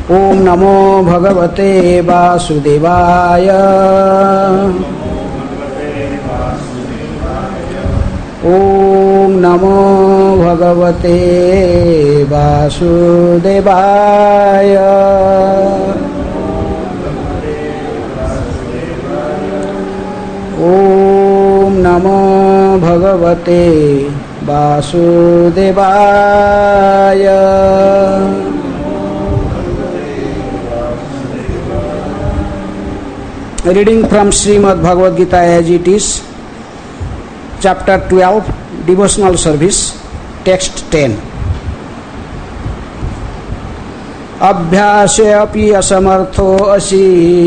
ओम नमो भगवते वासुदेवाय। ओम नमो भगवते वासुदेवाय। ओम नमो भगवते वासुदेवाय। Reading from Srimad Bhagavad Gita as it is, Chapter 12, Devotional Service, Text 10. अभ्यासे अपि असमर्थो असि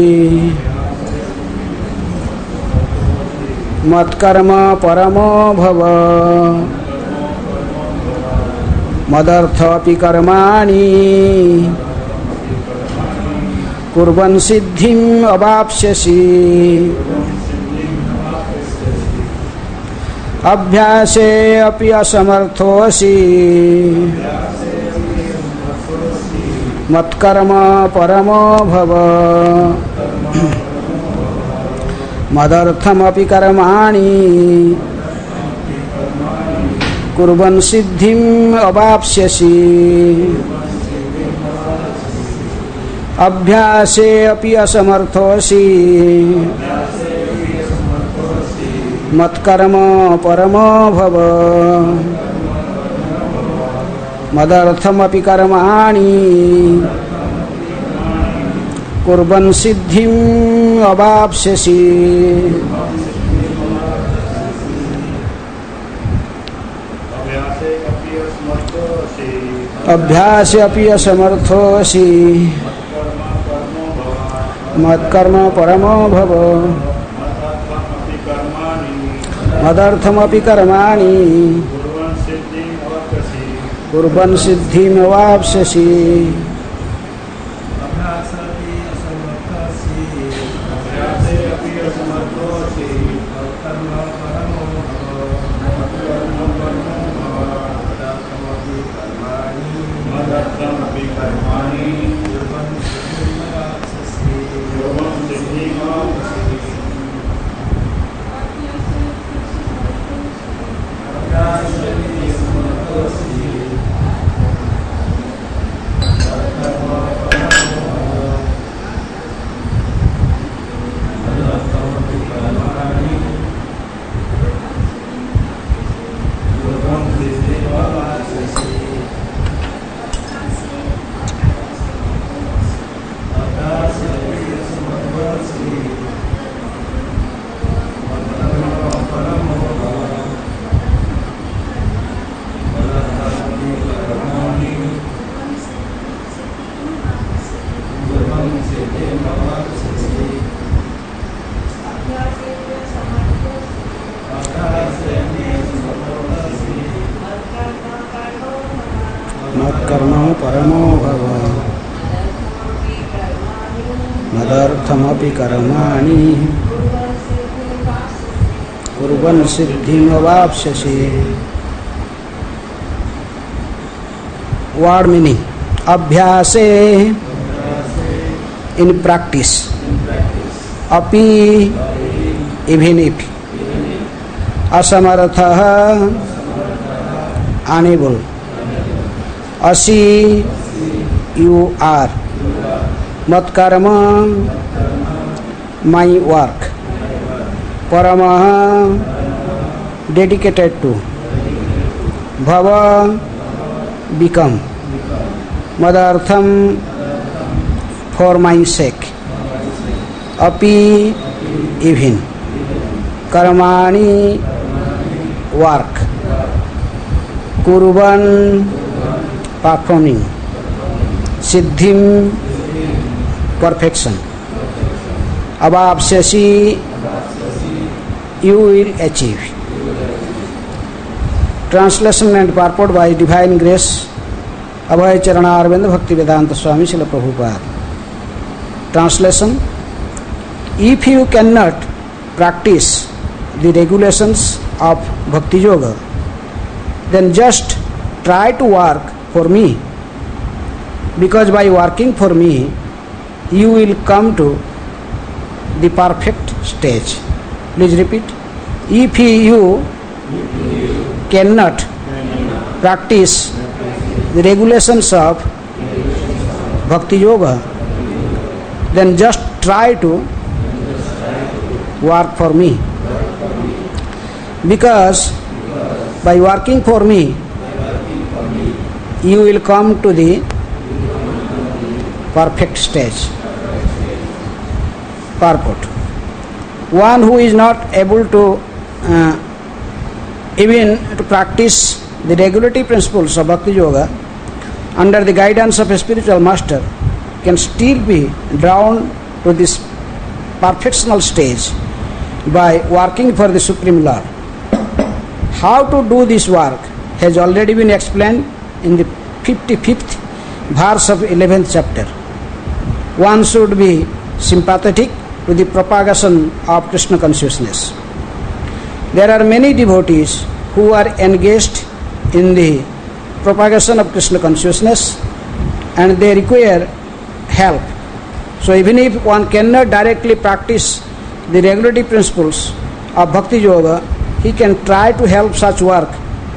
मत्कर्म परमो भव मदर्थ अपि कर्माणि कुर्वन् सिद्धिम् अवाप्स्यसि। अभ्यासे अपि असमर्थोऽसि मत्कर्म परमो भव मदर्थमपि कर्माणि कुर्वन् सिद्धिम् अवाप्स्यसि। अभ्यासे अपि असमर्थोऽसि मत्कर्म परमो भव मदर्थमपि कर्माणि कुर्वन् सिद्धिम् अवाप्स्यसि। अभ्यासे अपि असमर्थोऽसि मत्कर्म परमो भव मदर्थमपि कर्माणि कुर्वन् सिद्धिमवाप्स्यसि। मत्कर्म परमो भव मदर्थमपि कर्माणि कुर्वन् सिद्धिमवाप्स्यसि। Word meaning: अभ्यासे in practice, अपि even if, असमर्थः unable, असि you are, मत्कर्म my work, परमः dedicated to, भव become, मदर्थम for my sake, अपि even, कर्माणि work, कुर्वन् performing, सिद्धिम perfection, अवाप्स्यसि you will achieve. Translation and purport by Divine Grace Abhay Charanarvind Bhaktivedanta Swami Srila Prabhupada. Translation: if you cannot practice the regulations of Bhakti Yoga, then just try to work for me. because by working for me, you will come to the perfect stage. Please repeat. If you cannot practice the regulations of Bhakti Yoga, then just try to work for me. Because by working for me, you will come to the perfect stage. Purport. One who is not able to even to practice the regulative principles of Bhakti Yoga under the guidance of a spiritual master can still be drawn to this perfectional stage by working for the Supreme Lord. How to do this work has already been explained in the 55th verse of 11th chapter. One should be sympathetic to the propagation of Krishna consciousness. There are many devotees who are engaged in the propagation of Krishna consciousness and they require help. So even if one cannot directly practice the regulative principles of Bhakti Yoga, he can try to help such work.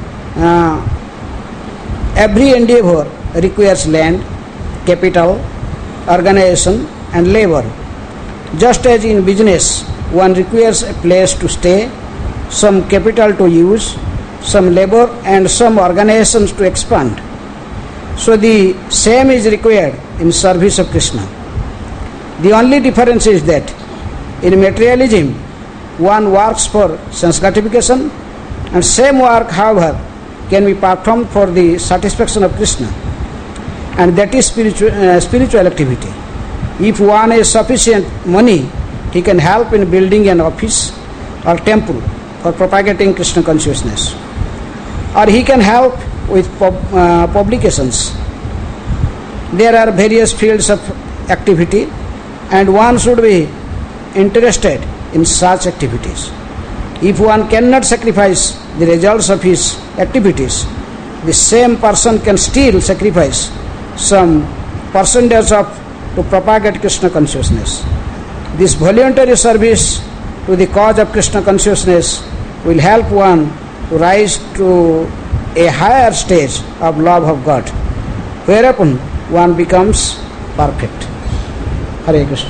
Every endeavor requires land, capital, organization and labor. Just as in business, one requires a place to stay, some capital to use, some labor and some organizations to expand. So the same is required in service of Krishna. The only difference is that in materialism, one works for sense gratification and same work, however, can be performed for the satisfaction of Krishna, and that is spiritual activity. If one has sufficient money, he can help in building an office or temple for propagating Krishna consciousness, or he can help with publications. There are various fields of activity and one should be interested in such activities. If one cannot sacrifice the results of his activities, the same person can still sacrifice some percentage of to propagate Krishna consciousness. This voluntary service to the cause of Krishna consciousness will help one to rise to a higher stage of love of God, whereupon one becomes perfect. Hare Krishna.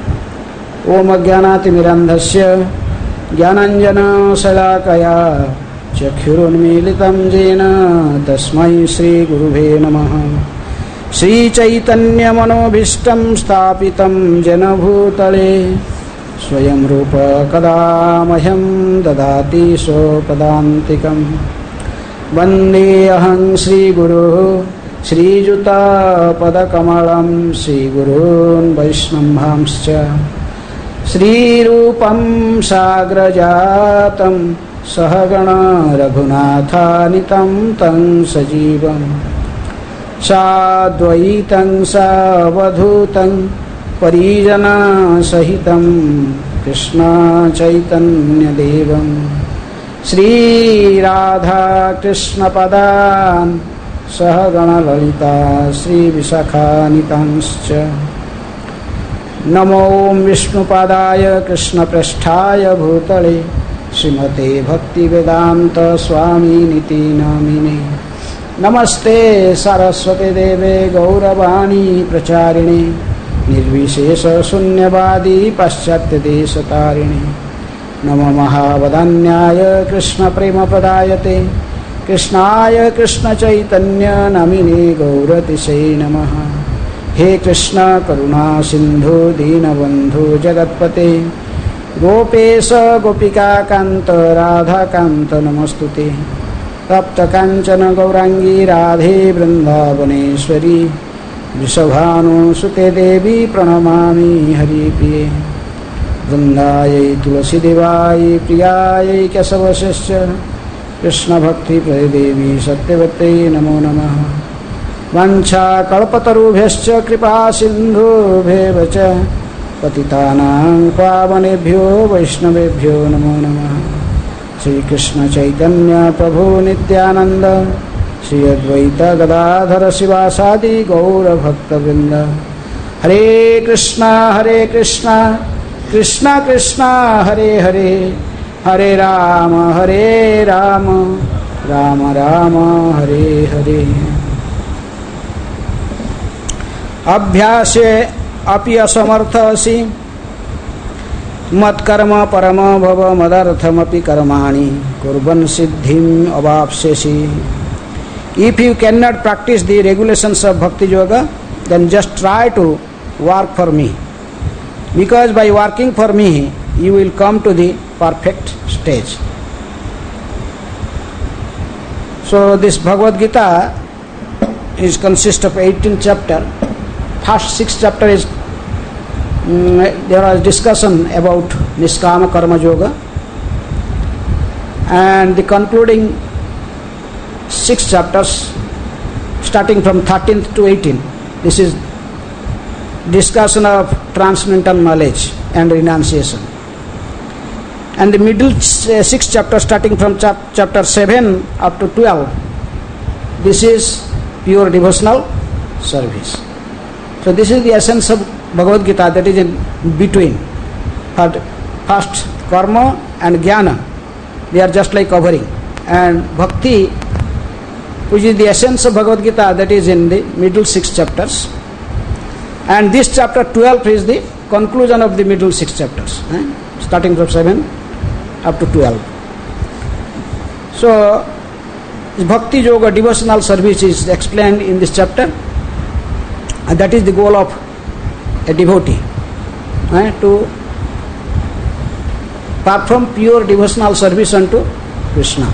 Om Ajnanaatimirandhasya Jnananjana Salakaya Chakshurunmilitam Jena Tasmai Shri Gurubhe Namaha. Shri Chaitanya Manobhishtam Sthapitam Jena Bhutale Swayam Rupa Kadamahyam Dadati Sopadantikam Vande Aham Shri Guru Shri Juta Padakamalam Shri Gurun Vaishnambhamscha Shri Rupam Sagrajatam Sahagana Raghunatha Tang Sajivam Sadvaitam Savadhutam Parijana Sahitam Krishna Chaitanya Devam Shri Radha Krishna Padan Sahagana Lalita Shri Visakhanitamscha Namo Vishnu Padaya Krishna Prasthaya Bhutale Srimate Bhakti Vedanta Swami Niti Namine Namaste Saraswate Deve Gauravani Pracharini Nirvishesha Sunyavadi Paschatya Desatarini Nama Mahavadanyaya Krishna Prema Padayate Krishnaya Krishna Chaitanya Namine Gauratishe Namaha. He Krishna Karuna Sindhu Dinabandhu Jagatpate Gopesha Gopika Kanta Radha Kanta Namastute Tapta Kanchana Gaurangi Radhe Vrindavaneshwari Vrishabhanu Sute Devi Pranamami Hari Priye Vrindayai Tulasi Devai Priyayai Kesavasesya Krishna Bhakti Prade Devi Satyavate Namo Namaha Vancha Kalpatarubhyascha Kripa Sindhubhyeva cha Patitanang Pavanebhyo Vaishnavebhyo Namo Namaha Shri Krishna Chaitanya Prabhu Nityananda Shri Advaita Gadadhara Sivasadi Gaura Bhakta Vrinda. Hare Krishna Krishna Krishna Hare Hare, Hare Rama Rama Rama Hare Hare. Abhyase api asamarthasi mat karma parama bhava madartham api karmani kurban siddhim avapsesi. If you cannot practice the regulations of Bhakti Yoga, then just try to work for me. Because by working for me, you will come to the perfect stage. So this Bhagavad Gita consists of 18 chapters. First 6 chapter is there was discussion about Niskama Karma Yoga, and the concluding 6 chapters starting from 13th to 18th, this is discussion of transcendental knowledge and renunciation. And the middle 6 chapters starting from chapter 7 up to 12, this is pure devotional service. So this is the essence of Bhagavad Gita, that is in between. First karma and jnana, they are just like covering, and bhakti, which is the essence of Bhagavad Gita, that is in the middle 6 chapters. And this chapter 12 is the conclusion of the middle 6 chapters, starting from 7 up to 12. So Bhakti Yoga, devotional service, is explained in this chapter, and that is the goal of a devotee, to perform pure devotional service unto Krishna.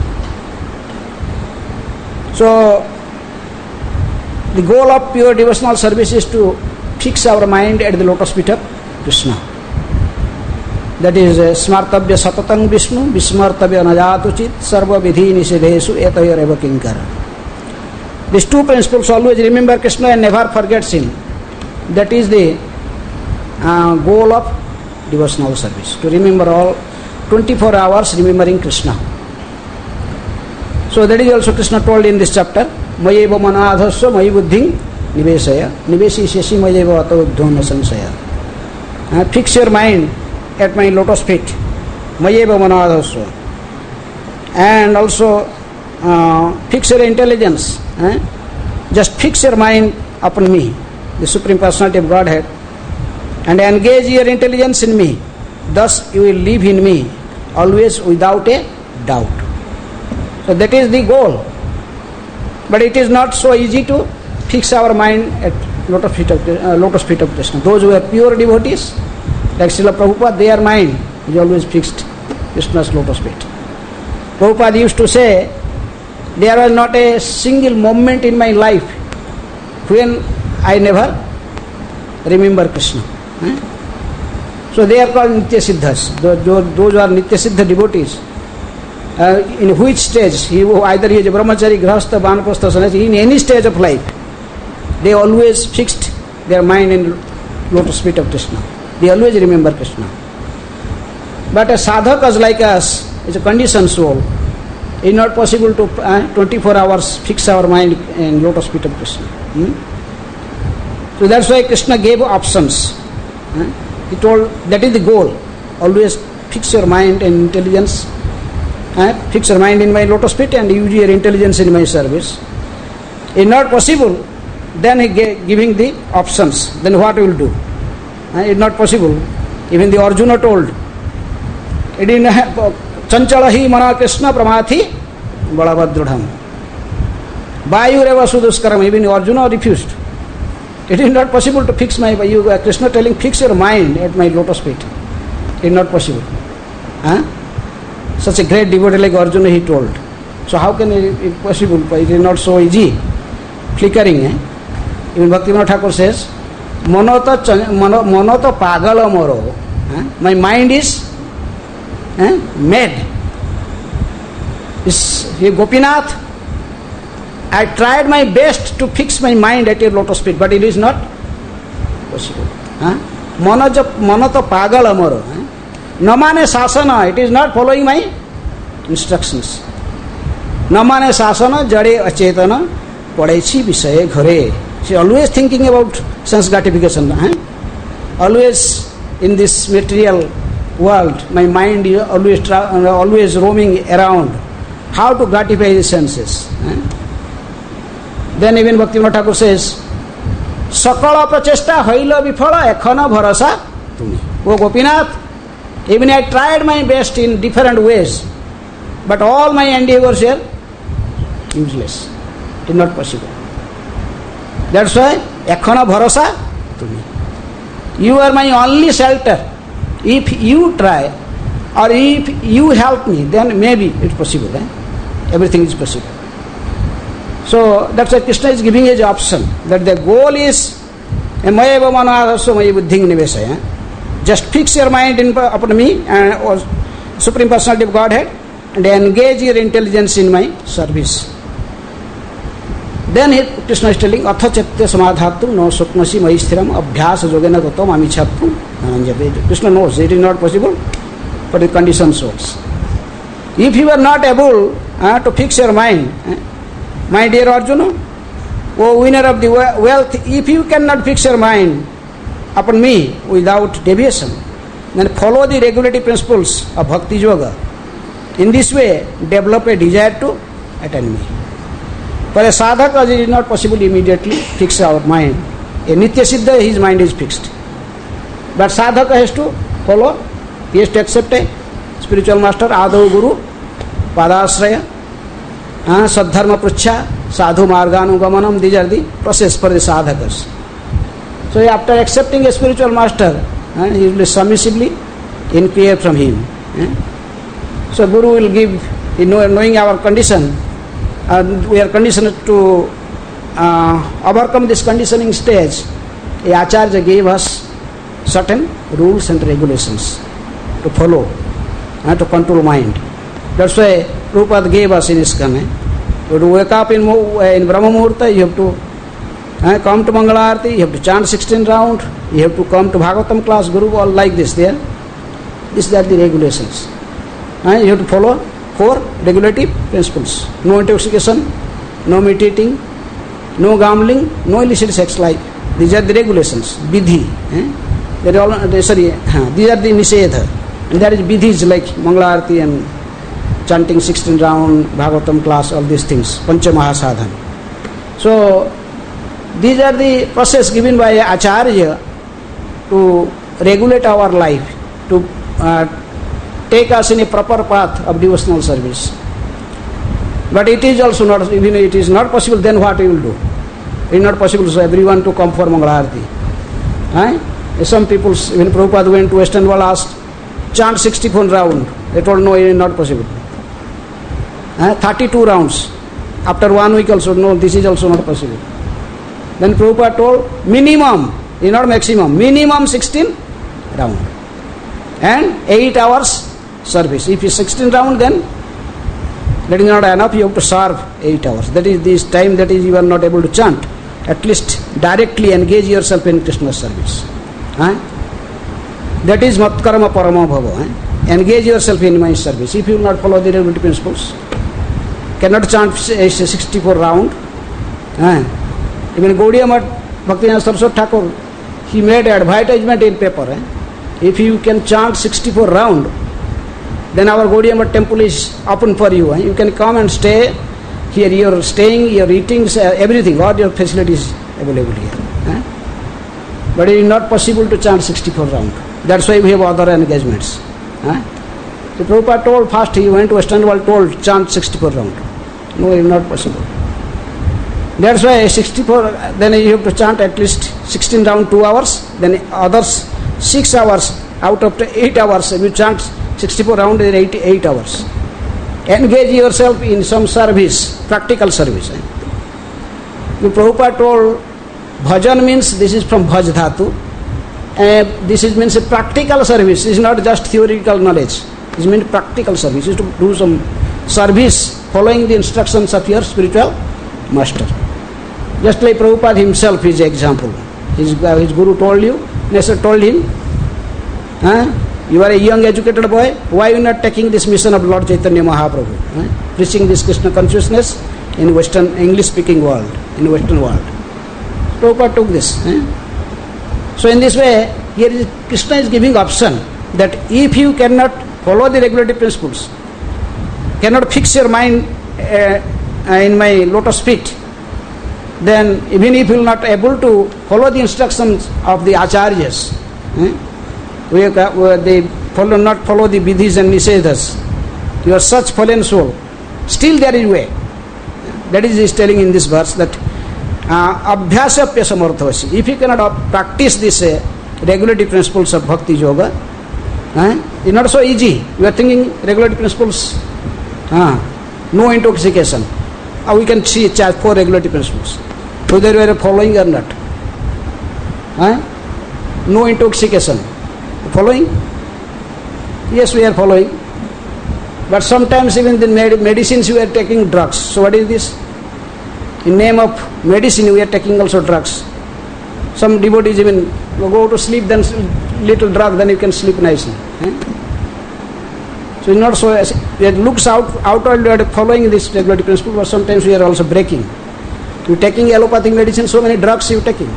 So the goal of pure devotional service is to fix our mind at the lotus feet of Krishna. That is smartabhya satatang Vishnu vismartabhya najatuchit sarva vidhi nisidhesu etayareva kinkara. These two principles: always remember Krishna and never forget sin. That is the goal of devotional service, to remember all 24 hours remembering Krishna. So that is also Krishna told in this chapter, Mayeva manadhasya mayi buddhim nivesaya nivesishyasi mayeva atavadhyona sansaya. Fix your mind at my lotus feet, Mayeva manadhasya. And also fix your intelligence, just fix your mind upon me, the Supreme Personality of Godhead, and engage your intelligence in me. Thus you will live in me always without a doubt. So that is the goal. But it is not so easy to fix our mind at lotus feet of Krishna. Those who are pure devotees, like Srila Prabhupada, their mind is always fixed Krishna's lotus feet. Prabhupada used to say, there was not a single moment in my life when I never remember Krishna. So they are called Nitya Siddhas. Those are Nitya Siddha devotees. In which stage, either he is a brahmachari, grahastha, banapastha, sannyasi, in any stage of life, they always fixed their mind in lotus feet of Krishna. They always remember Krishna. But a sadhaka like us is a conditioned soul. It is not possible to 24 hours fix our mind in lotus feet of Krishna. So that's why Krishna gave options. He told, that is the goal. Always fix your mind and intelligence. Fix your mind in my lotus feet and use your intelligence in my service. If not possible, then he giving the options. Then what you will do? It is not possible. Even the Arjuna told, it is Chanchalahi mana Krishna pramathi balabhadrudham. Vayureva suduskaram. Even Arjuna refused. It is not possible to fix my, Krishna telling, fix your mind at my lotus feet. It is not possible. Such a great devotee like Arjuna, he told. So how can it be possible? It is not so easy. Flickering. Even Bhaktivinoda Thakur says, Monoto pagala moro. My mind is mad. Gopinath, I tried my best to fix my mind at your lotus feet, but it is not possible. Monoto pagala moro. Namane sasana, it is not following my instructions. न माने शासन जड़े अचेतन पड़े विषय घरे. She always thinking about sense gratification. Always in this material world, my mind is always roaming around. How to gratify the senses. Then even Bhaktivinoda Thakur says, Sakala prachesta haila viphala ekhana bharasa tumi. Oh Gopinath, even I tried my best in different ways, but all my endeavors are useless. It is not possible. That's why ekhana bharasa tumi. You are my only shelter. If you try or if you help me, then maybe it's possible. Everything is possible. So that's why Krishna is giving his option that the goal is mayeva manasya maya buddhing nivesaya. Just fix your mind upon me and Supreme Personality of Godhead and engage your intelligence in my service. Then Krishna is telling atha chaitya samadhatu no sukmasi mai sthiram abhyasa yogena tato mamichhattu nananjabe. Krishna knows it is not possible, but the conditions works. If you are not able to fix your mind, my dear Arjuna, O winner of the wealth, if you cannot fix your mind upon me without deviation, then follow the regulative principles of Bhakti Yoga. In this way, develop a desire to attain me. For a sadhaka, it is not possible immediately fix our mind. A Nitya Siddha, his mind is fixed. But sadhaka has to follow, he has to accept a spiritual master, Adav Guru, Padasraya, Sadharma Pruchya, Sadhu Marganugamanam. These are the process for the sadhakas. So after accepting a spiritual master, he will submissively inquire from him. So Guru will give, knowing our condition, we are conditioned to overcome this conditioning stage. A Acharya gave us certain rules and regulations to follow and to control mind. That's why Prabhupada gave us in ISKCON. You have to wake up in Brahma Muhurta, you have to come to Mangalarti, you have to chant 16 rounds, you have to come to Bhagavatam class, Guru, all like this there. These are the regulations. You have to follow 4 regulative principles. No intoxication, no meditating, no gambling, no illicit sex life. These are the regulations. Vidhi. These are the Nishedha. And there is vidhis like Mangalarti and chanting 16 round, Bhagavatam class, all these things, Pancha Mahasadhana. So, these are the process given by Acharya to regulate our life, to take us in a proper path of devotional service. But it is also not, even it is not possible, then what you will do? It is not possible for everyone to come for Mangalarti. Some people, when Prabhupada went to Western world, asked, chant 64 round. They told, no, it is not possible. 32 rounds. After 1 week also, no, this is also not possible. Then Prabhupada told, minimum, is not maximum, minimum 16 round. And 8 hours service. If it's 16 round, then that is not enough, you have to serve 8 hours. That is this time that is you are not able to chant. At least directly engage yourself in Krishna's service. That is Matkarma Parama Bhava. Engage yourself in my service. If you will not follow the regulative principles, cannot chant 64 round. Even Gaudiya Math Bhaktivinoda Saraswati Thakur, he made advertisement in paper. If you can chant 64 round, then our Gaudiya Math temple is open for you. You can come and stay here. Your staying, your eating, everything, all your facilities available here. But it is not possible to chant 64 round. That's why we have other engagements. So Prabhupada told first, he went to Western world, told chant 64 round. No, it is not possible. That's why 64, then you have to chant at least 16 round 2 hours, then others 6 hours. Out of 8 hours, if you chant 64 round, it is 8 hours. Engage yourself in some service, practical service. The Prabhupada told, bhajan means, this is from bhaj dhatu, this is means a practical service. It is not just theoretical knowledge. It means practical service. It is to do some service following the instructions of your spiritual master. Just like Prabhupada himself is example. His Guru told you, Nestor told him, You are a young educated boy, why you not taking this mission of Lord Chaitanya Mahaprabhu? Preaching this Krishna consciousness in Western English speaking world, in Western world. Prabhupada took this. So in this way, here is Krishna is giving option that if you cannot follow the regulative principles, cannot fix your mind in my lotus feet, then even if you are not able to follow the instructions of the acharyas, they not follow the vidhis and nisedas, you are such fallen soul, still there is way. That is he is telling in this verse that abhyasapya samarthavasi. If you cannot practice this regulative principles of bhakti yoga, it's not so easy. You are thinking regulative principles, no intoxication. We can see 4 regulative principles, whether you are following or not. No intoxication. Following? Yes, we are following. But sometimes even the medicines we are taking drugs. So what is this? In name of medicine we are taking also drugs. Some devotees even go to sleep, then little drug, then you can sleep nicely. So it's not so, it looks outward we are following this regulative principle, but sometimes we are also breaking. You are taking allopathic medicine, so many drugs you are taking.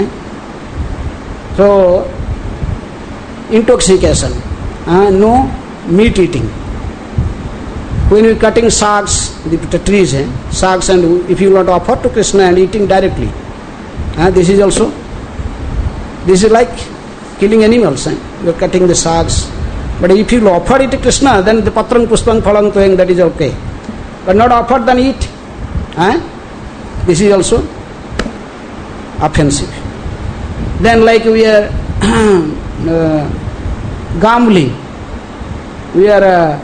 So intoxication, no meat eating. When you are cutting sags, the trees, sags, and if you want to offer to Krishna and eating directly, this is also, this is like killing animals. You are cutting the sags. But if you offer it to Krishna, then the patrang puspang phalang toeng, that is okay. But not offered, then eat. This is also offensive. Then like we are gambling. We are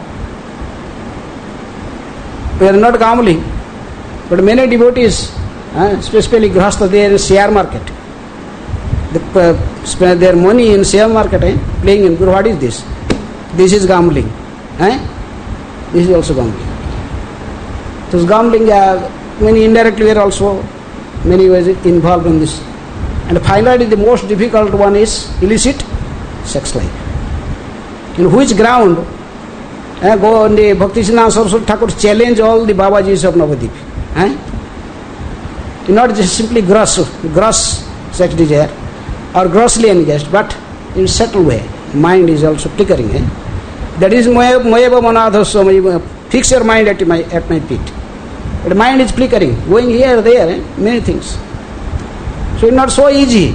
not gambling, but many devotees, especially Grihastha, they are in share market. They spend their money in share market, playing in. What is this? This is gambling. This is also gambling. So gambling, many indirectly we are also many ways involved in this. And finally the most difficult one is illicit sex life. In which ground go on the Bhaktisiddhanta Saraswati Thakur challenge all the Babajis of Navadip. Not just simply gross sex desire or grossly engaged, but in subtle way. Mind is also flickering. That is Mayava Manadhasya. Fix your mind at my feet. But mind is flickering, going here, there, many things. So it's not so easy.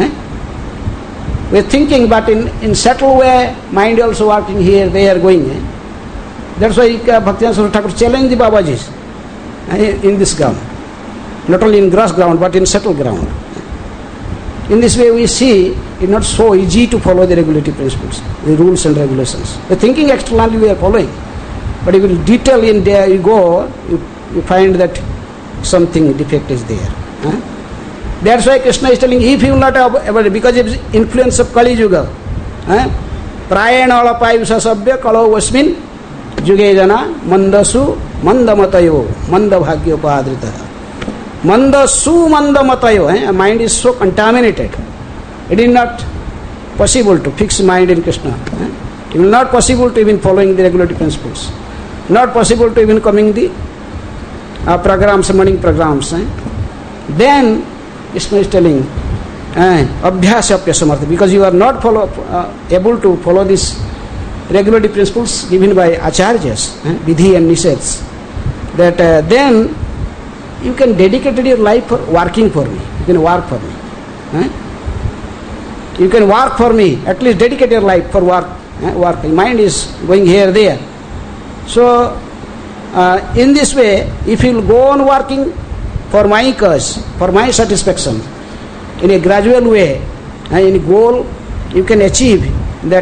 We are thinking, but in subtle way, mind also working here, there, going. That's why Bhaktivinoda Saraswati Thakur challenged the Babajis in this ground. Not only in gross ground, but in subtle ground. In this way we see it's not so easy to follow the regulative principles, the rules and regulations. The thinking externally we are following, but if you detail in there you go, you find that something defect is there. That's why Krishna is telling, if you will not able, because of the influence of Kali Yuga, prayena alapayusha sabya kalau vasmin juge jana mandasu mandamatayo mandabhagyo padrita. Mandasu mandamatayo, mind is so contaminated. It is not possible to fix mind in Krishna. It is not possible to even following the regulative principles. Not possible to even coming the programs, morning programs. Then Krishna is telling, abhyasapya samartha, because you are not able to follow these regulative principles given by acharyas, vidhi and niseds, that then you can dedicate your life for working for me. You can work for me. You can work for me. At least dedicate your life for work. Work. Mind is going here, there. So, in this way, if you will go on working for my cause, for my satisfaction, in a gradual way, in a goal, you can achieve that.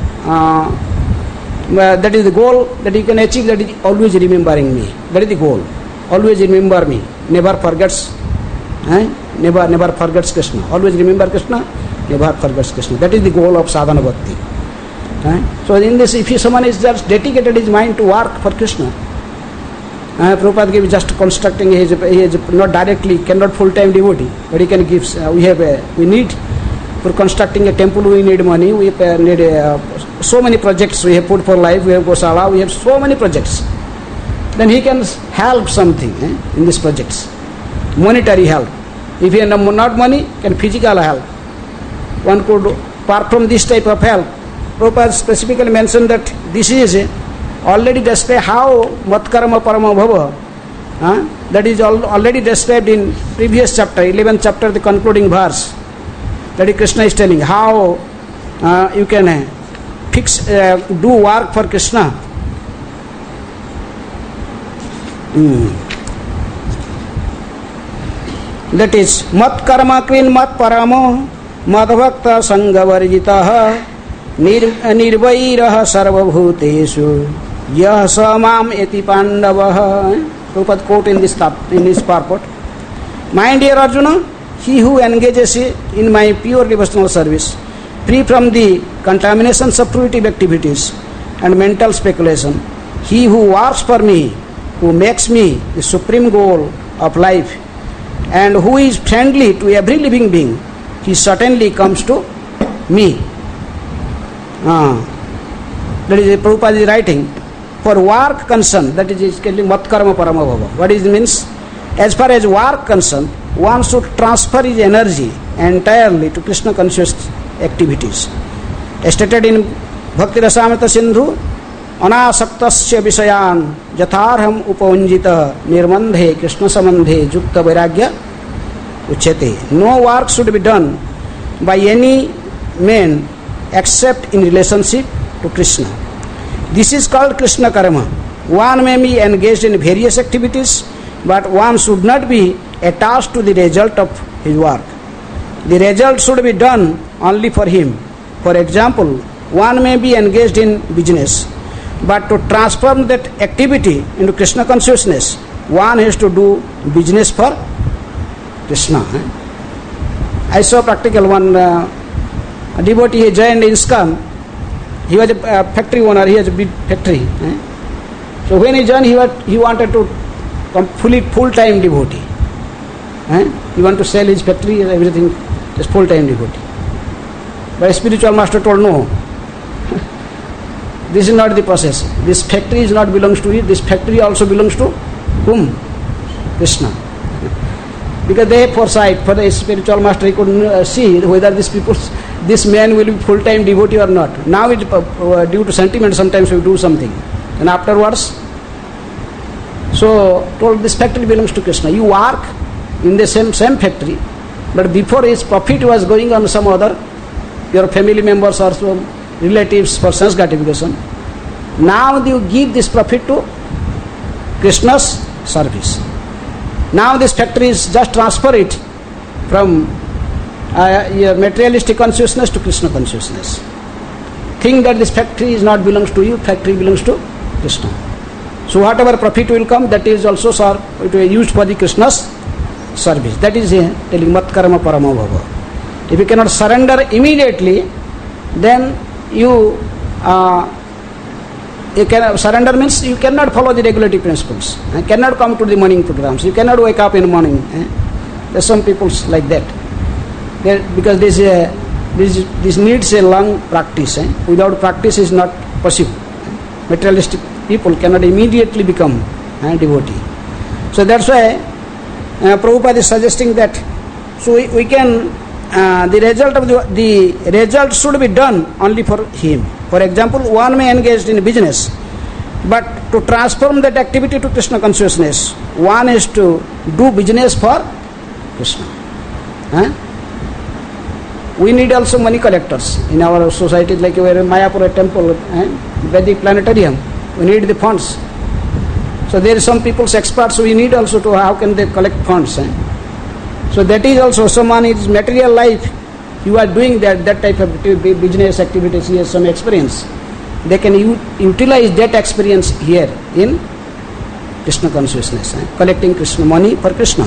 That is the goal that you can achieve. That is always remembering me. That is the goal. Always remember me. Never forgets. Never forgets Krishna. Always remember Krishna. Never forgets Krishna. That is the goal of sadhana bhakti. So in this, if someone is just dedicated his mind to work for Krishna, Prabhupada is just constructing. He is not directly, cannot full-time devotee, but he can give. We need for constructing a temple. We need money. We need so many projects we have put for life, we have Gosala, we have so many projects. Then he can help something in these projects. Monetary help. If he has not money, can physical help. One could, apart from this type of help, Prabhupada specifically mentioned that this is already described how Matkarma Parama Bhava, that is already described in previous chapter, 11th chapter, the concluding verse. That is Krishna is telling how you can do work for Krishna. That is mat karma kvin mat paramo madbhakta sangavarjitah nirvairah sarvabhutesu yah samam eti pandavah. Prabhupada quote in this purport. My dear Arjuna, he who engages in my pure devotional service, free from the contaminations of fruitive activities and mental speculation, he who works for me, who makes me the supreme goal of life, and who is friendly to every living being, he certainly comes to me. That is Prabhupada is writing. For work concerned, that is called Matkarma Parama Bhava. What is means? As far as work concerned, one should transfer his energy entirely to Krishna conscious activities. As stated in Bhakti Rasamrita Sindhu, Anasaktasya Visayan Jatharham Upavanjita Nirmandhe Krishna Samandhe Jukta Vairagya Uchyate. No work should be done by any man except in relationship to Krishna. This is called Krishna Karma. One may be engaged in various activities, but one should not be attached to the result of his work. The result should be done only for him. For example, one may be engaged in business, but to transform that activity into Krishna consciousness, one has to do business for Krishna. I saw practical one a devotee joined ISKCON. He was a factory owner, he has a big factory. So when he joined, he wanted to full-time devotee. He wanted to sell his factory and everything, just full-time devotee. But a spiritual master told, no, this is not the process. This factory is not belongs to you, this factory also belongs to whom? Krishna. Because they have foresight, for the spiritual master, he could see whether this man will be full-time devotee or not. Now it due to sentiment, sometimes we do something. And afterwards, so told this factory belongs to Krishna. You work in the same factory, but before his profit was going on some other, your family members or some relatives for sense gratification. Now you give this profit to Krishna's service. Now this factory is just transfer it from your materialistic consciousness to Krishna consciousness. Think that this factory is not belongs to you, factory belongs to Krishna. So whatever profit will come, that is also used for the Krishna's service. That is telling Matkarma Parama Bhava. If you cannot surrender immediately, then you can surrender means you cannot follow the regulative principles. You cannot come to the morning programs. You cannot wake up in the morning. There are some people like that. Because this needs a long practice. Without practice is not possible. Materialistic people cannot immediately become devotee. So that's why Prabhupada is suggesting that. So we can the result should be done only for him. For example, one may engage in business, but to transform that activity to Krishna consciousness, one is to do business for Krishna. We need also money collectors in our society, like Mayapura temple, Vedic planetarium. We need the funds. So there are some people's experts. We need also to how can they collect funds. So that is also someone is material life. You are doing that type of business activities. He has some experience. They can utilize that experience here in Krishna consciousness, collecting Krishna money for Krishna.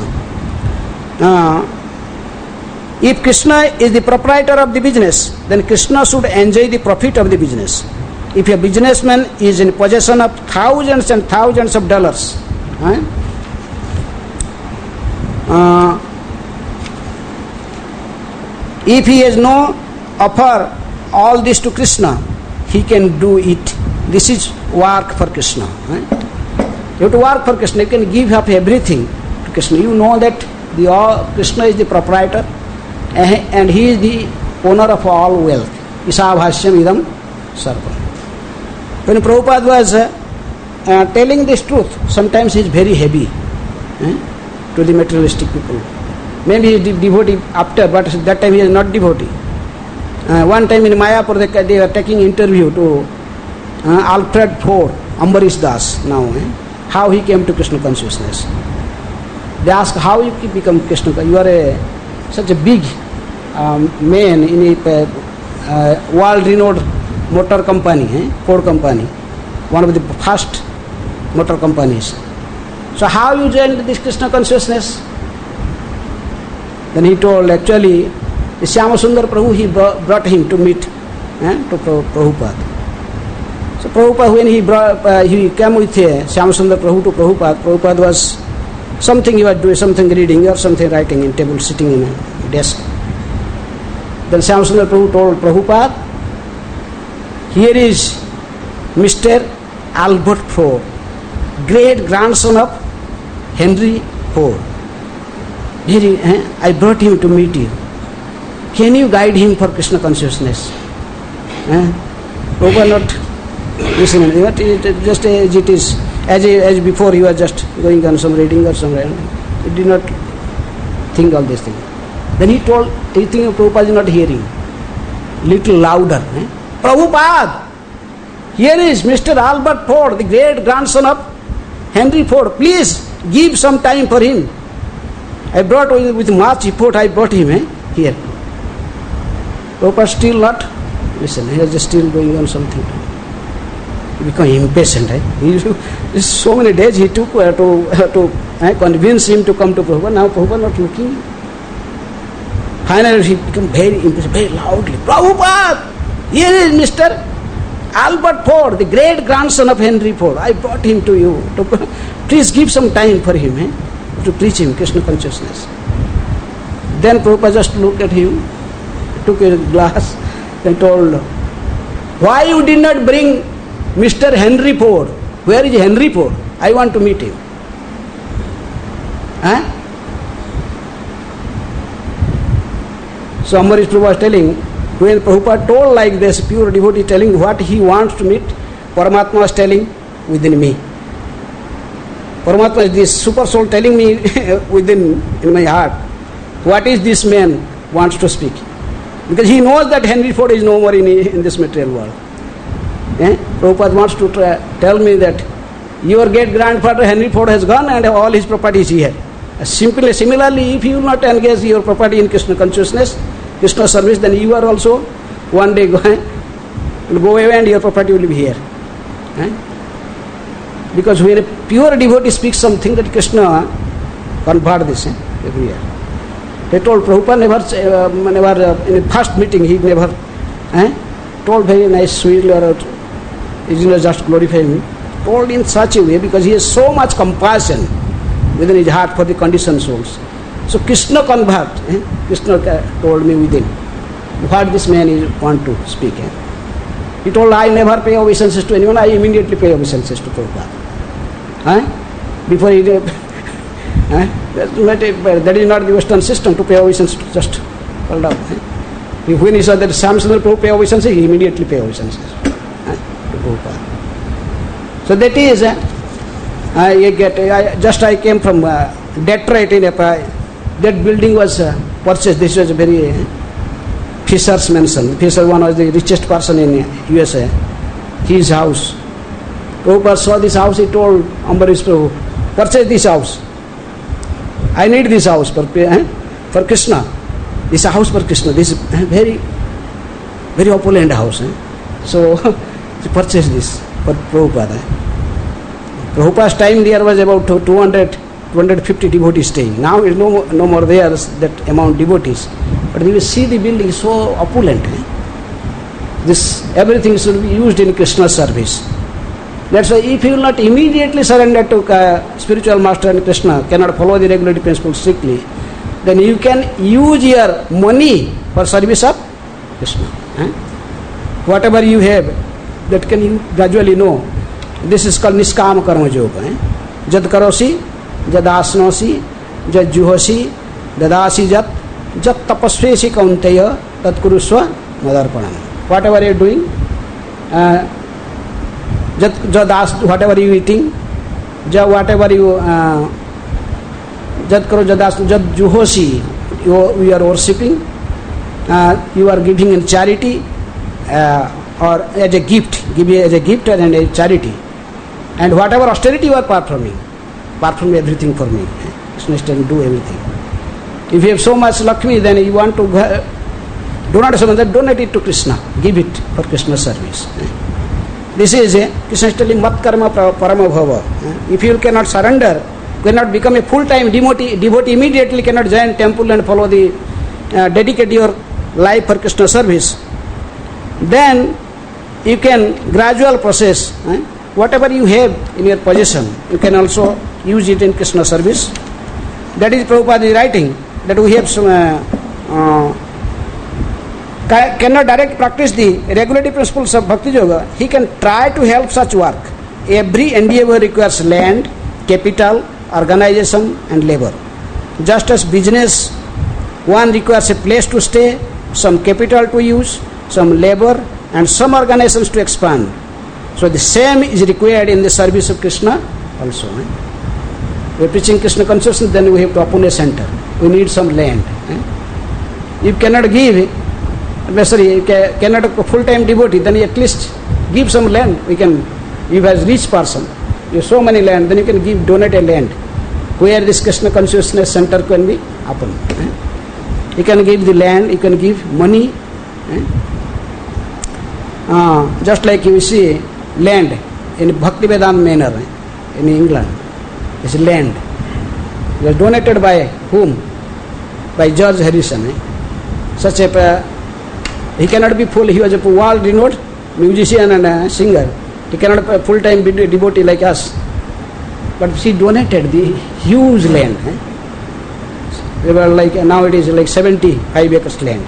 If Krishna is the proprietor of the business, then Krishna should enjoy the profit of the business. If a businessman is in possession of thousands and thousands of dollars, if he has no offer all this to Krishna, he can do it. This is work for Krishna. Right? You have to work for Krishna. You can give up everything to Krishna. You know that Krishna is the proprietor and he is the owner of all wealth. Isabhasyam idam sarvam. When Prabhupada was telling this truth, sometimes he is very heavy to the materialistic people. Maybe he is devotee after, but that time he is not devotee. One time in Mayapur they were taking interview to Alfred Ford, Ambarish Das now, how he came to Krishna consciousness. They asked, how you become Krishna? You are such a big man in a world-renowned motor company, Ford company, one of the first motor companies. So how you joined this Krishna consciousness? Then he told, actually, the Shyamasundar Prabhu, he brought him to meet to Prabhupada. So Prabhupada, when he came with Shyamasundar Prabhu to Prabhupada, Prabhupada was something he was doing, something reading or something writing in table, sitting in a desk. Then Shyamasundar Prabhu told Prabhupada, here is Mr. Albert Ford, great grandson of Henry Ford. I brought him to meet you. Can you guide him for Krishna consciousness? Prabhupada not listening. Just as it is, as before he was just going on some reading or somewhere. He did not think all these things. Then he told, he think Prabhupada is not hearing. Little louder. Prabhupada, here is Mr. Albert Ford, the great grandson of Henry Ford. Please give some time for him. I brought with much effort, I brought him here. Prabhupada still not listen. He was just still going on something. He became impatient. So many days he took to convince him to come to Prabhupada. Now Prabhupada not looking. Finally he became very impatient, very loudly. Prabhupada, here is Mr. Albert Ford, the great grandson of Henry Ford. I brought him to you. Please give some time for him to preach him Krishna consciousness. Then Prabhupada just looked at him, took a glass and told, why you did not bring Mr. Henry Ford? Where is Henry Ford? I want to meet him. So Ambarish Prabhu was telling, when Prabhupada told like this, pure devotee telling what he wants to meet, Paramatma was telling within me. Paramatma is this super soul telling me within in my heart, what is this man wants to speak? Because he knows that Henry Ford is no more in this material world. Prabhupada wants to tell me that your great grandfather Henry Ford has gone and all his property is here. Similarly, if you will not engage your property in Krishna consciousness, Krishna service, then you are also one day will go away and your property will be here. Because when a pure devotee speaks something, that Krishna convert this every year. They told Prabhupada never in the first meeting he never told very nice, sweetly, or just glorify me. Told in such a way because he has so much compassion within his heart for the conditioned souls. So Krishna convert. Krishna told me within what this man is want to speak. He told, I never pay obeisances to anyone. I immediately pay obeisances to Prabhupada. Before he that is not the Western system to pay obeisances to just hold up. When he saw that Shyamasundar Prabhu pay obeisances, he immediately pay obeisances to Prabhupada. So that is I came from Detroit in that building was purchased. This was a very Fisher's mansion. Fisher one was the richest person in USA. His house. Prabhupada saw this house. He told Ambarish Prabhu, purchase this house. I need this house for Krishna. This house for Krishna. This is very, very opulent house. So he purchased this for Prabhupada. Prabhupada's time there was about 250 devotees staying. Now is no more there that amount devotees. But you will see the building so opulent. This everything should be used in Krishna service. That's why if you will not immediately surrender to spiritual master and Krishna, cannot follow the regulatory principles strictly, then you can use your money for service of Krishna. Whatever you have, that can you gradually know. This is called Niskama Karma Yoga. Jad karosi, jad asnosi, jad juhosi, dadasi jat, jat tapasvesi kaunteya, tat kurusva madarpanam. Whatever you are doing, whatever you eating, whatever you jad karo jad juhosi, you are worshipping, you are giving in charity or as a gift, give as a gift and a charity. And whatever austerity you are performing, perform everything for me. Krishna do everything. If you have so much Lakshmi, then you want to donate it to Krishna, give it for Krishna service. This is Krishna is telling mat karma parama bhava. If you cannot surrender, cannot become a full-time devotee immediately cannot join temple and follow the dedicate your life for Krishna service, then you can gradual process. Whatever you have in your possession, you can also use it in Krishna service. That is Prabhupada is writing that we have some cannot direct practice the regulative principles of Bhakti Yoga. He can try to help such work. Every endeavor requires land, capital, organization and labor. Just as business, one requires a place to stay, some capital to use, some labor and some organizations to expand. So the same is required in the service of Krishna also. We are preaching Krishna consciousness, then we have to open a center. We need some land. You cannot give, you cannot a full-time devotee, then at least give some land. We can, if as rich person, you have so many land, then you can donate a land where this Krishna consciousness center can be opened. You can give the land, you can give money. Just like you see land in Bhakti Vedanta manner in England, it's land. It was donated by whom? By George Harrison. Such a he cannot be full. He was a world-renowned musician and singer. He cannot be a full-time devotee like us. But she donated the huge land. They were like, now it is like 75 acres land.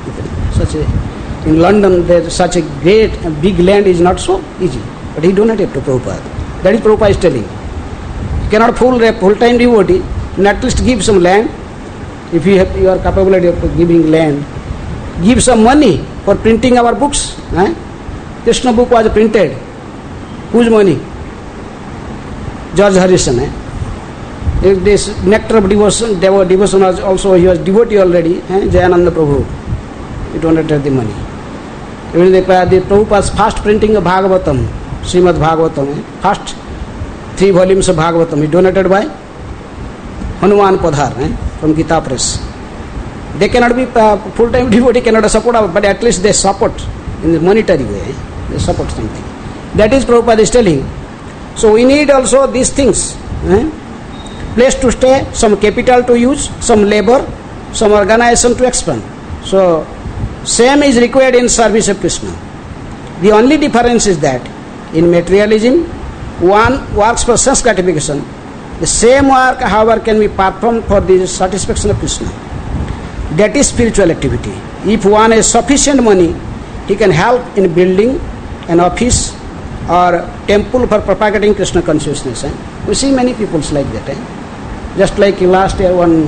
In London, there is such a great big land is not so easy. But he donated to Prabhupada. That is Prabhupada is telling. You cannot fool a full-time devotee, and at least give some land. If you are capable of giving land, give some money for printing our books. Krishna book was printed. Whose money? George Harrison. This nectar of devotion was also, he was devotee already. Jayananda Prabhu. He donated the money. Even the Prabhupada's first printing of Bhagavatam, Srimad Bhagavatam, first 3 volumes of Bhagavatam, he donated by Hanuman Padhar from Gita Press. They cannot be full-time devotee, cannot support, but at least they support in the monetary way. They support something. That is Prabhupada is telling. So we need also these things. Place to stay, some capital to use, some labor, some organization to expand. So same is required in service of Krishna. The only difference is that in materialism, one works for sense gratification. The same work, however, can be performed for the satisfaction of Krishna. That is spiritual activity. If one has sufficient money, he can help in building an office or temple for propagating Krishna consciousness. We see many people like that. Just like last year, one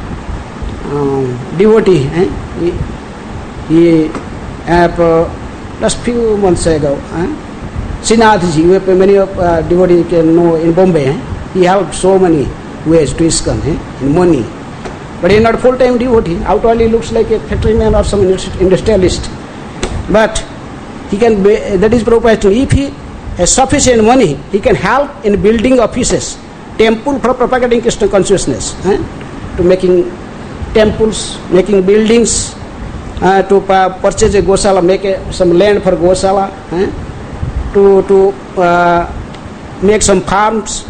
devotee, he just few months ago, Sinathji, many of devotees can know in Bombay, he helped so many ways to ISKCON in money. But he is not full-time devotee. Outwardly looks like a factoryman or some industrialist. But he can be, that is Prabhupada. If he has sufficient money, he can help in building offices, temple for propagating Krishna consciousness, to making temples, making buildings, to purchase a Gosala, make some land for Gosala, to make some farms.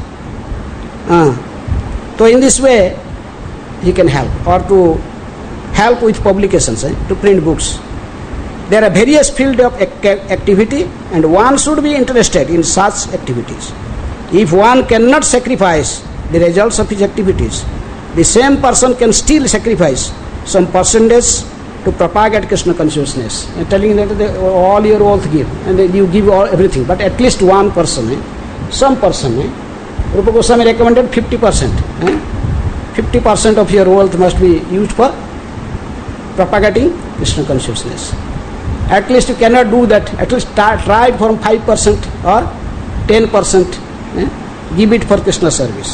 So in this way, he can help, or to help with publications, to print books. There are various fields of activity, and one should be interested in such activities. If one cannot sacrifice the results of his activities, the same person can still sacrifice some percentage to propagate Krishna consciousness, and telling that all your wealth give, and you give all everything, but at least one person, some person, Rupa Goswami recommended 50%. 50% of your wealth must be used for propagating Krishna consciousness. At least you cannot do that. At least try from 5% or 10%. Give it for Krishna service.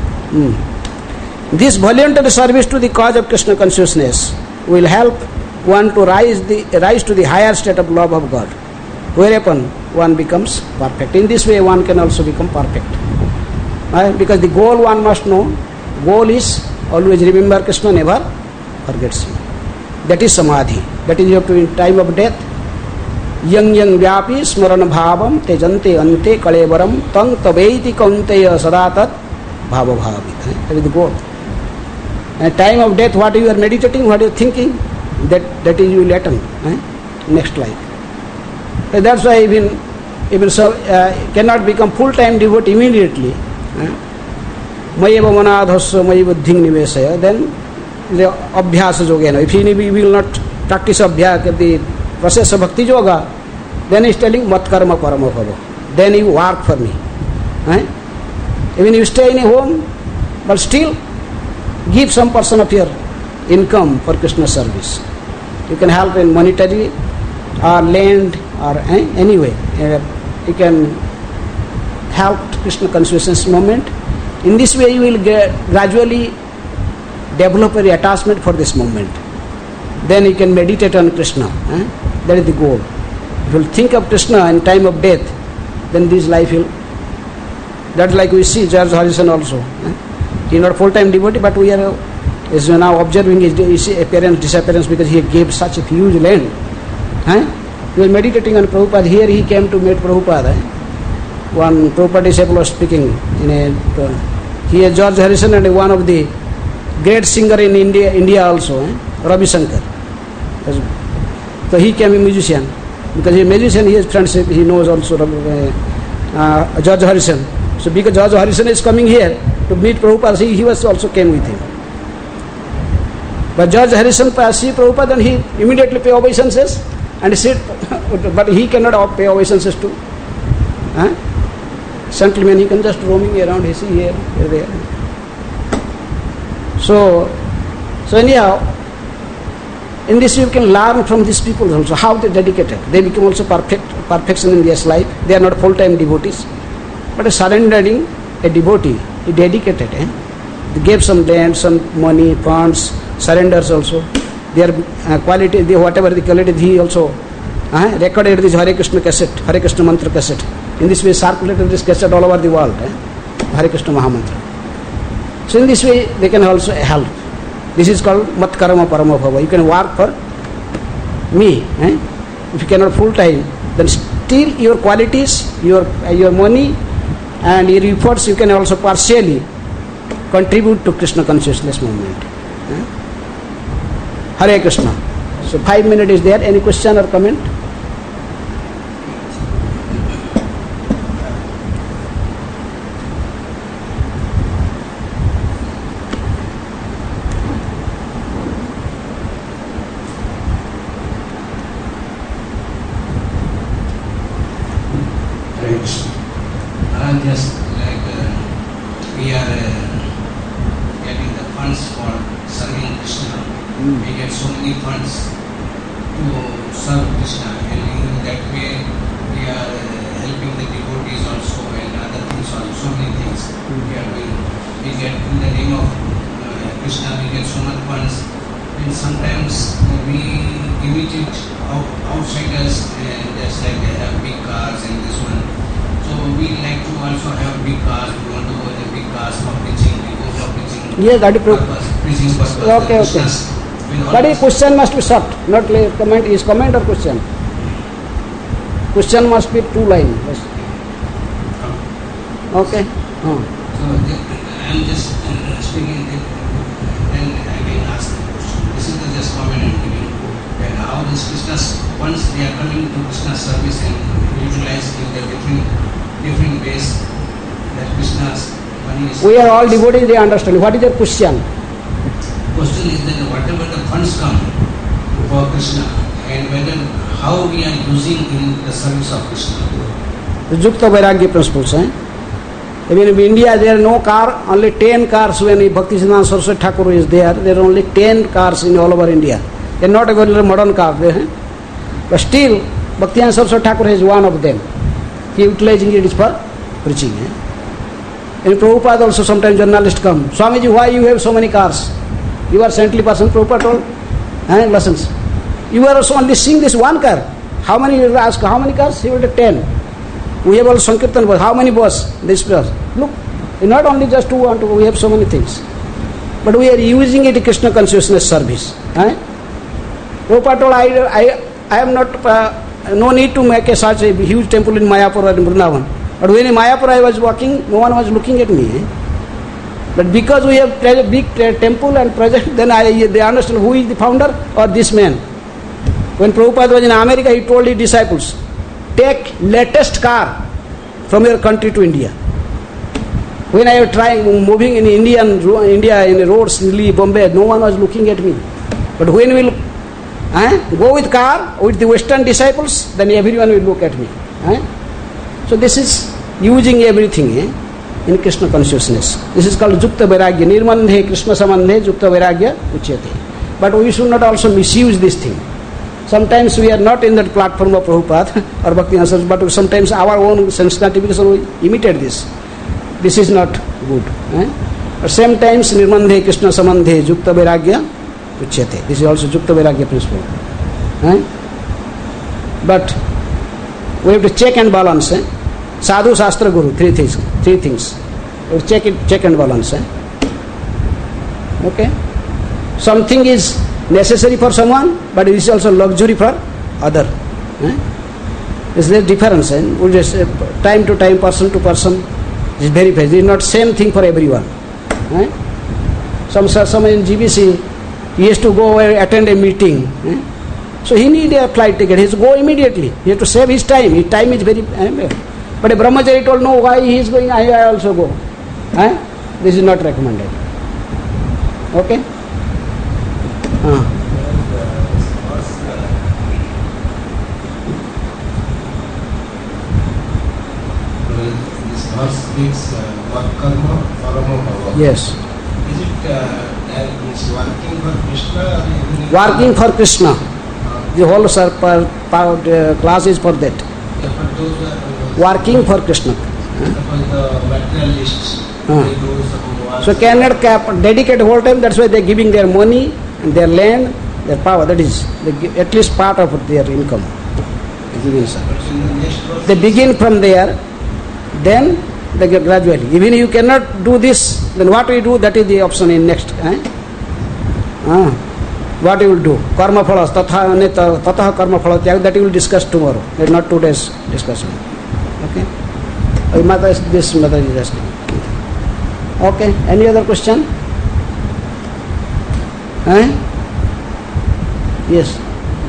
This voluntary service to the cause of Krishna consciousness will help one to rise to the higher state of love of God, whereupon one becomes perfect. In this way, one can also become perfect. Because the goal one must know. Goal is always remember Krishna, never forgets him. That is samadhi. That is you have to in time of death. Yang vyapi smarana bhavam tejante ante kalevaram tang taveiti kaunteya sadatat bhava bhavi. That is the goal. At time of death, what you are meditating, what you are thinking, that is you will attain next life. That's why even so cannot become full-time devotee immediately. Mayeva manadhasya mayi buddhing nivesaya. Then the abhyasa yogena. If he will not practice abhyasa, the process of bhakti yoga, then he is telling mat karma parama bhava. Then you work for me. Even you stay in a home, but still give some portion of your income for Krishna service. You can help in monetary or land or any way. You can help Krishna consciousness moment. In this way you will gradually develop a attachment for this moment. Then you can meditate on Krishna. That is the goal. If you will think of Krishna in time of death, then this life will. That's like we see George Harrison also. He is not full-time devotee, but we are now observing his appearance, disappearance, because he gave such a huge land. He was meditating on Prabhupada. Here he came to meet Prabhupada. One Prabhupada disciple was speaking in a. He is George Harrison and one of the great singer in India also, Ravi Shankar. So he came a musician. Because he is a musician, he has friends, he knows also George Harrison. So because George Harrison is coming here to meet Prabhupada, he was also came with him. But George Harrison see Prabhupada and he immediately pay obeisances and sit, but he cannot pay obeisances to gentleman. He can just roaming around, he see here, there. So anyhow, in this you can learn from these people also how they dedicated. They become also perfection in their life. They are not full-time devotees, but a surrendering a devotee, he dedicated. They gave some land, some money, funds, surrenders also. Their quality, whatever the quality, he also recorded this Hare Krishna cassette, Hare Krishna mantra cassette. In this way, circulated this cassette all over the world. Hare Krishna Mahamantra. So in this way, they can also help. This is called mat karma parama bhava. You can work for me. If you cannot full time, then still your qualities, your money, and your efforts, you can also partially contribute to Krishna consciousness movement. Hare Krishna. So 5 minutes is there. Any question or comment? Just like we are getting the funds for serving Krishna. We get so many funds to serve Krishna, and in that way we are helping the devotees also and other things also, so many things we are doing. We get in the name of Krishna, we get so much funds, and sometimes we imitate outsiders, and just like they have big cars and this one. So we like to also have big cars. We want to go in big cars for preaching. We go for preaching. Yes, that is preaching purpose. Okay. But his question must be short, not like comment. Is comment or question? Question must be 2 lines. Okay. So I am just speaking, and I can ask the question. This is the just comment I am giving. And how this Krishna, once they are coming to Krishna service and utilize in the different ways that Krishna's money is. We are all devotees, they understand. What is your question? Question is that whatever the funds come, for Krishna, and whether how we are using in the service of Krishna. The Yukta Vairagya principles. Even in India there are no car, only 10 cars when Bhaktisiddhanta Saraswati Thakur is there. There are only 10 cars in all over India. They are not even a modern car. But still, Bhaktisiddhanta Saraswati Thakur is one of them. He utilizing it for preaching. In Prabhupada also sometimes journalists come. Swamiji, why you have so many cars? You are saintly person, Prabhupada told. Lessons. You are also only seeing this one car. How many, you will ask, how many cars? He will take 10. We have also Sankirtan bus. How many bus? This bus. Look, not only just we have so many things. But we are using it in Krishna consciousness service. Prabhupada told, I am not, no need to make such a huge temple in Mayapur or in Vrindavan. But when in Mayapur I was walking, no one was looking at me. But because we have a big temple and project, then they understand who is the founder or this man. When Prabhupada was in America, he told his disciples, take latest car from your country to India. When I was moving in India in the roads, Delhi, Bombay, no one was looking at me. But when we go with car, with the Western disciples, then everyone will look at me. So this is using everything in Krishna consciousness. This is called Yukta Vairagya. Nirmandhe Krishna Samandhe Yukta Vairagya Uchyate. But we should not also misuse this thing. Sometimes we are not in that platform of Prabhupada or Bhakti-Answers, but sometimes our own sense gratification we imitate this. This is not good. But same times Nirmandhe Krishna Samandhe Yukta Vairagya Uchyate. This is also Yukta Vairagya principle. But we have to check and balance. Sadhu, Shastra, Guru, three things. We check and balance. Okay? Something is necessary for someone, but it is also luxury for other. Is there difference? We just time to time, person to person is very fast. It is not same thing for everyone. Some in GBC, he has to go attend a meeting. So he need a flight ticket. He has to go immediately. He has to save his time. His time is very. But a brahmachari told, no, why he is going, I also go. This is not recommended. Okay? This verse speaks karma, paramo bhava. Yes. Is it that means working for Krishna? Working for Krishna. The whole class is for that. Working for Krishna. The materialists, they do some work. So cannot dedicate whole time. That's why they are giving their money and their land, their power. That is, they give at least part of their income. They begin from there, then they get gradually. Even if you cannot do this, then what we do? That is the option in next. What you will do? Karma phalas, tatha karma phala tyag, that you will discuss tomorrow. That is not today's discussion. Okay? This mother is asking. Okay, any other question? Yes.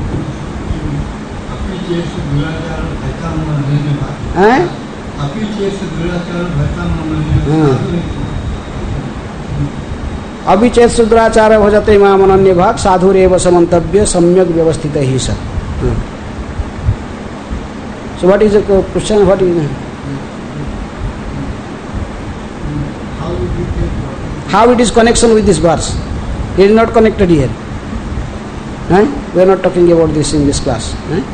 अभिचेत शुद्राचार भजते माम अनन्य भाग साधुरेव समन्तव्य सम्यक व्यवस्थित ही स. So what is the question? What is how it is connection with this verse? It is not connected here. We are not talking about this in this class.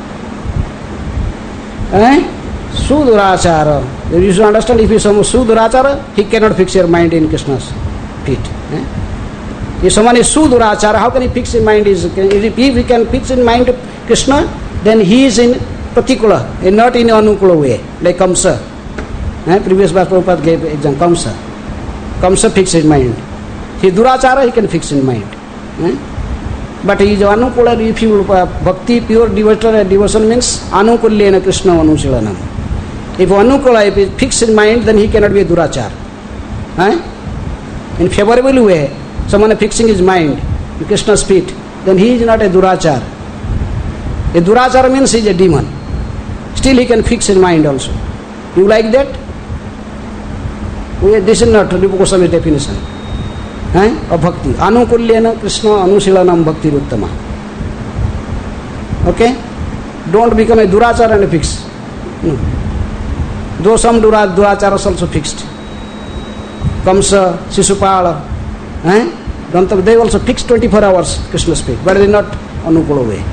Sudurachara. You should understand, if you say Sudurachara, he cannot fix your mind in Krishna's feet. If someone is Sudurachara, how can he fix his mind? If he can fix his mind Krishna, then he is in particular, and not in Anukula way, like Kamsa. Previous verse Prabhupada gave example, Kamsa. Kamsa fixed his mind. He Durachara, he can fix his mind. But he is Anukula, if you bhakti, pure devotion means Anukulyena Krishna Anusilanam. If Anukula, if he fixed his mind, then he cannot be a Durachar. In favorable way, someone fixing his mind in Krishna's feet, then he is not a Durachar. A Durachar means he is a demon. Still he can fix his mind also. You like that? This is not Rupa Goswami's definition of bhakti. Anukulyena Krishna Anusilanam bhakti uttama. Okay? Don't become a durachar and a fix. No. Though some durachara is also fixed. Kamsa, Sisupala, they also fixed 24 hours Krishna speak, but they are not Anukula way.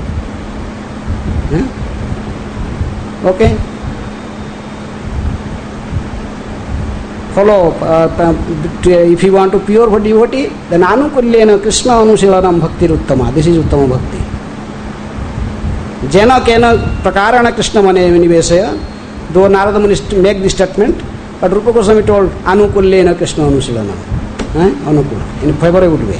Okay? Follow, if you want to pure devotee, then Anukulyena Krishna Anusilanam Bhakti Uttama. This is Uttama Bhakti. Jena Kena Prakarana Krishna Mane Vinivesaya, though Narada Muni make this statement, but Rupa Goswami told Anukulyena Krishna Anusilanam. Anukula, in a favorable way.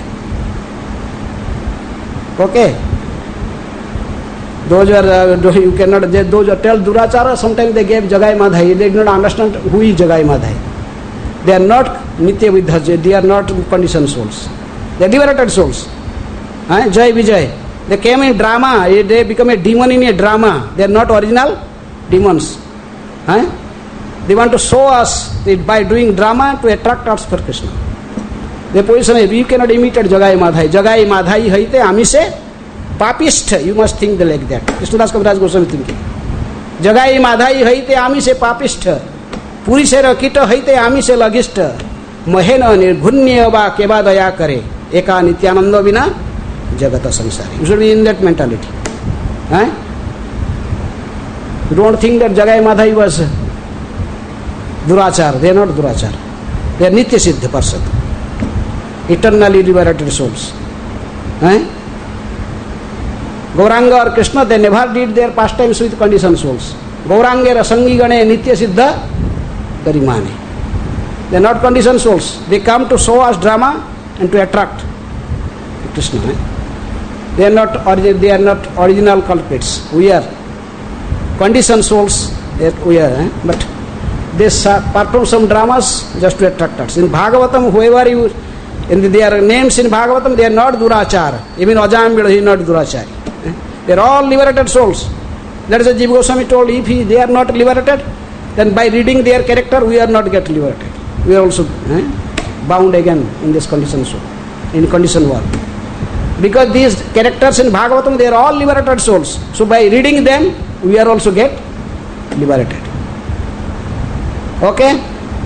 Okay? Those are, you cannot, those are tell Durachara, sometimes they gave Jagai Madhai, they did not understand who is Jagai Madhai. They are not Nitya Vidhaja, they are not conditioned souls. They are liberated souls. Jai Vijay. They came in drama, they become a demon in a drama. They are not original demons. They want to show us by doing drama to attract us for Krishna. The position is, you cannot imitate Jagai Madhai. Jagai Madhai haite amise papist. You must think like that. Krishnadas Kaviraj Goswami thinking. Jagai Madhai haite amise papist. Puri se rakita haite amise lagist. Mahena nirghunya va keva daya kare. Eka nityananda vina jagata samsari. You should be in that mentality. You don't think that Jagai Madhai was Durachar. They are not Durachar. They are Nitya Siddha person. Eternally liberated souls. Gauranga or Krishna, they never did their pastimes with conditioned souls. Gauranga Rasangi Gane Nitya Siddha Garimane. They are not conditioned souls. They come to show us drama and to attract Krishna. They are not original culprits. We are conditioned souls. We are, but they perform some dramas just to attract us. In Bhagavatam, whoever you, in their names in Bhagavatam, they are not Durachara. Even Ajambila, he is not Durachari. They are all liberated souls. That is what Jiva Goswami told. If they are not liberated, then by reading their character, we are not get liberated. We are also bound again in this condition soul, in condition world. Because these characters in Bhagavatam, they are all liberated souls. So by reading them, we are also get liberated. Okay?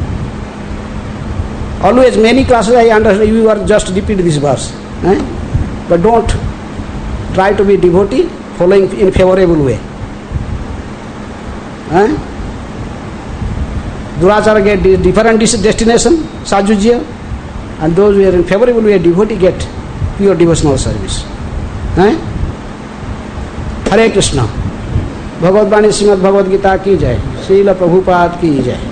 Always, many classes I understand, you are just repeat this verse. But don't try to be devotee, following in favorable way. Durachara get different destination, Sajujya, and those who are in favorable way, devotee get pure devotional service. Hare Krishna. Bhagavad Bani Srimad Bhagavad Gita ki jai. Srila Prabhupada ki jai.